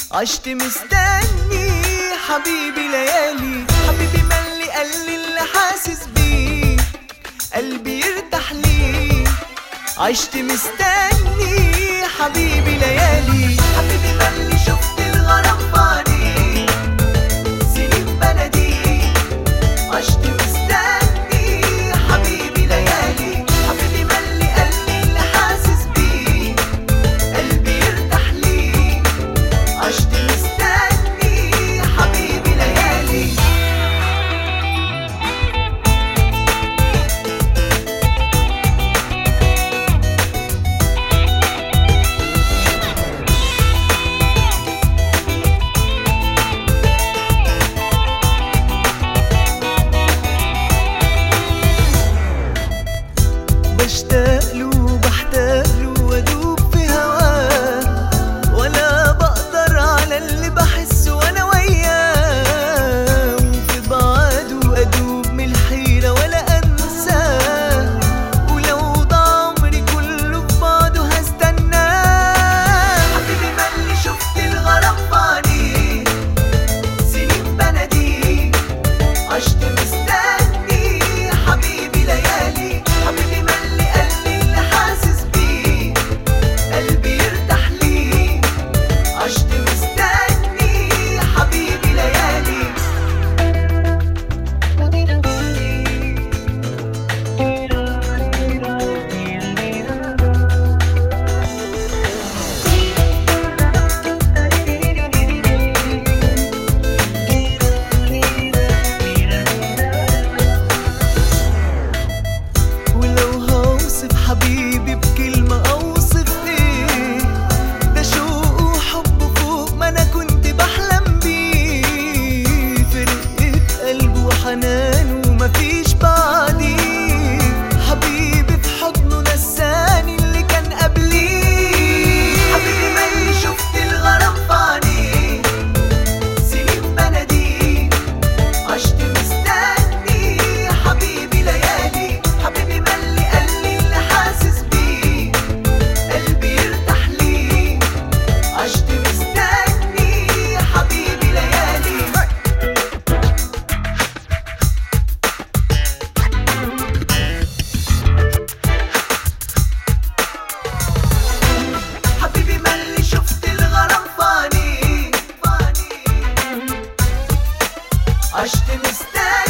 عشت مستني حبيبي ليالي، حبيبي ملي قلبي اللي حاسس بيه، قلبي يرتاح ليه. عشت مستني حبيبي ليالي، حبيبي ملي شفت الغرام في عينيه، سنين بناديه. عشت مستني حبيبي ليالي، حبيبي ملي قلبي اللي حاسس بيه، قلبي يرتاح ليه. عشت مستني حبيبي ليالي. بشتاق له بحتاج له وادوب في هواه، ولا بقدر على اللي بحسه وانا وياه، وفي بعاده ادوب من الحيرة ولا انساه، ولو ضاع عمري كله في بعده هستناه. حبيبي ملي شفت الغرام في عينيه، سنين بناديه. عشت مستني حبيبي ليالي، حبيبي ملي قلبي اللي حاسس بيه، قلبي يرتاح ليه. عشت مستني حبيبي ليالي. ولو هوصف حبيبي بكلمة أوصف إيه، ده شوق وحب فوق ما أنا كنت بحلم بيه، في رقة قلبه وحنانه ومفيش بعديه، حبيبي في حضنه نساني اللي كان قبليه. حبيبي ملي شفت الغرام في عينيه، سنين بناديه. عشت مستني حبيبي ليالي، حبيبي ملي قلبي اللي حاسس بيه، قلبي يرتاح ليه. عشت مستني حبيبي ليالي. حبيبي ملي شفت الغرام في عينيه، عشت مستني